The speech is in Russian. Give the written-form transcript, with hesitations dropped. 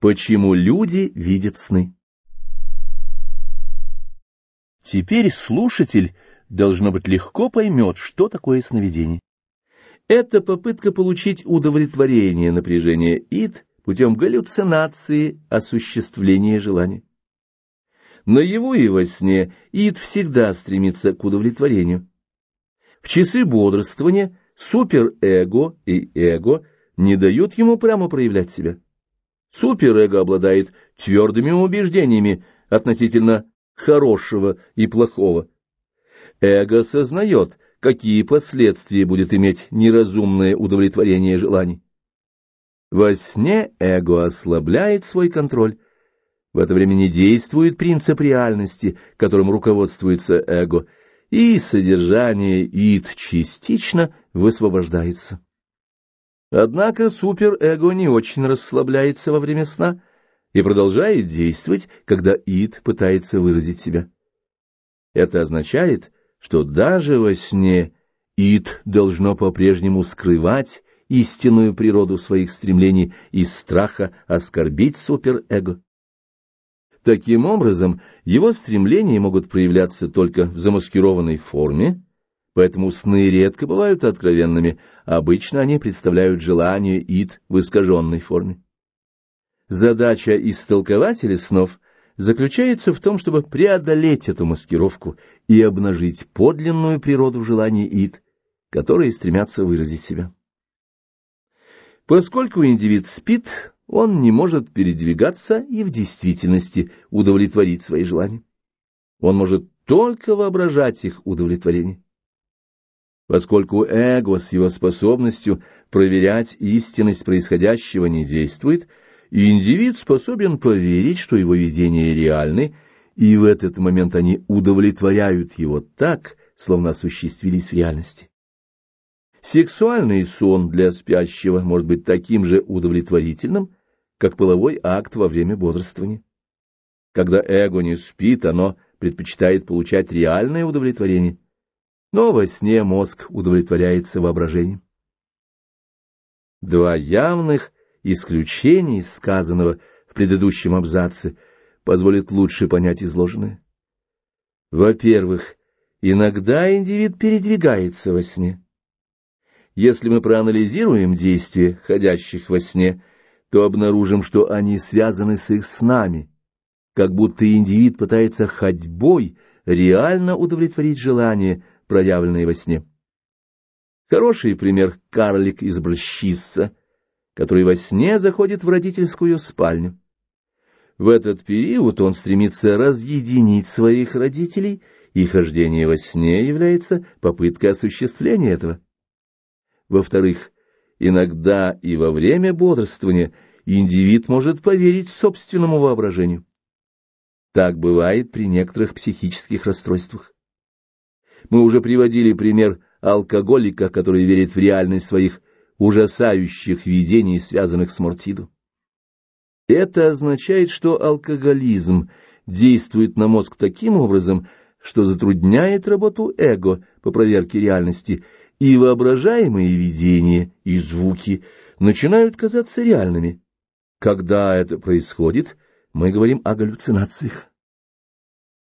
Почему люди видят сны? Теперь слушатель, должно быть, легко поймет, что такое сновидение. Это попытка получить удовлетворение напряжения ид путем галлюцинации осуществления желания. Наяву и во сне ид всегда стремится к удовлетворению. В часы бодрствования суперэго и эго не дают ему прямо проявлять себя. Суперэго обладает твердыми убеждениями относительно хорошего и плохого. Эго сознает, какие последствия будет иметь неразумное удовлетворение желаний. Во сне эго ослабляет свой контроль. В это время не действует принцип реальности, которым руководствуется эго, и содержание ид частично высвобождается. Однако суперэго не очень расслабляется во время сна и продолжает действовать, когда ид пытается выразить себя. Это означает, что даже во сне ид должно по-прежнему скрывать истинную природу своих стремлений из страха оскорбить суперэго. Таким образом, его стремления могут проявляться только в замаскированной форме, поэтому сны редко бывают откровенными, обычно они представляют желание ид в искаженной форме. Задача истолкователя снов заключается в том, чтобы преодолеть эту маскировку и обнажить подлинную природу желаний ид, которые стремятся выразить себя. Поскольку индивид спит, он не может передвигаться и в действительности удовлетворить свои желания. Он может только воображать их удовлетворение. Поскольку эго с его способностью проверять истинность происходящего не действует, индивид способен поверить, что его видения реальны, и в этот момент они удовлетворяют его так, словно осуществились в реальности. Сексуальный сон для спящего может быть таким же удовлетворительным, как половой акт во время бодрствования. Когда эго не спит, оно предпочитает получать реальное удовлетворение, но во сне мозг удовлетворяется воображением. Два явных исключения из сказанного в предыдущем абзаце позволят лучше понять изложенное. Во-первых, иногда индивид передвигается во сне. Если мы проанализируем действия ходящих во сне, то обнаружим, что они связаны с их снами, как будто индивид пытается ходьбой реально удовлетворить желание, проявленное во сне. Хороший пример — карлик из Брщисса, который во сне заходит в родительскую спальню. В этот период он стремится разъединить своих родителей, и хождение во сне является попыткой осуществления этого. Во-вторых, иногда и во время бодрствования индивид может поверить собственному воображению. Так бывает при некоторых психических расстройствах. Мы уже приводили пример алкоголика, который верит в реальность своих ужасающих видений, связанных с мортидо. Это означает, что алкоголизм действует на мозг таким образом, что затрудняет работу эго по проверке реальности, и воображаемые видения и звуки начинают казаться реальными. Когда это происходит, мы говорим о галлюцинациях.